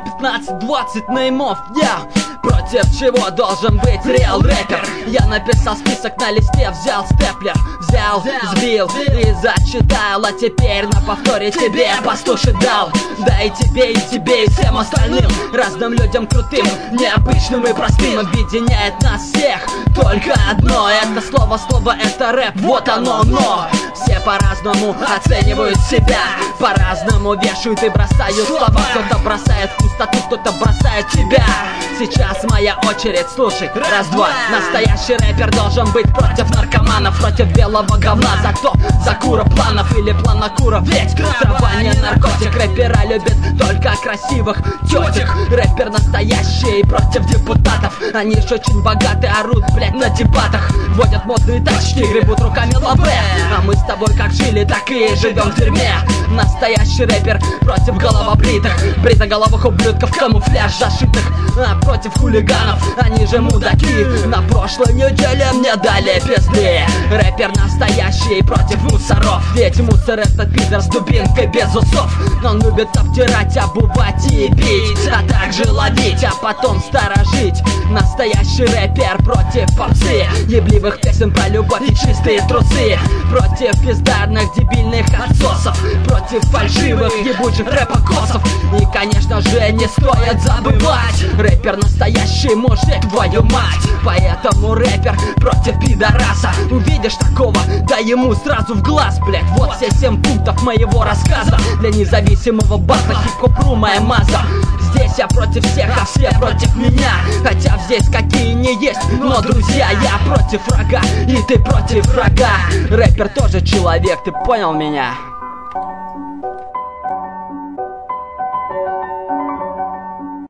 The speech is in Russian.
15-20 неймов, против чего должен быть реал рэпер? Я написал список на листе, взял степлер, сбил и зачитал. А теперь на повторе тебе послушать дал. Да и тебе, и всем остальным разным людям крутым, необычным и простым. Объединяет нас всех только одно. Это слово, это рэп, вот оно, но все по-разному оценивают себя, по-разному вешают и бросают слова. Кто-то бросает в пустоту, кто-то бросает тебя. Сейчас моя очередь, слушай, раз-два. Настоящий рэпер должен быть против наркоманов, против белого говна, за куропланов или планокуров. Ведь трава не наркотик, рэпера любят только красивых тетек. Рэпер настоящий против депутатов, они ж очень богаты, орут, блять, на дебатах. Водят модные тачки, гребут руками лаве. А мы с тобой как жили, так и живем в дерьме. Настоящий рэпер против головобритых, бритоголовых ублюдков, камуфляж зашитых, против хулиганов, они же мудаки. На прошлой неделе мне дали пизды. Рэпер настоящий против мусоров, ведь мусор это пидор с дубинкой без усов. Он любит обтирать, обувать и бить, а также ловить, а потом сторожить. Настоящий рэпер против попсы, ебливых песен про любовь и чистые трусы, против бездарных дебильных отсосов, против фальшивых ебучих рэпокосов. И конечно же не стоит забывать, рэпер настоящий мужик, твою мать. Поэтому рэпер против пидораса. Увидишь такого, дай ему сразу в глаз, блять. Вот все 7 пунктов моего рассказа для независимого баса, хип-хоп-ру моя маза. Здесь я против всех, а все против меня. Хотя здесь какие не есть, но друзья, я против врага, и ты против врага. Рэпер тоже человек, ты понял меня?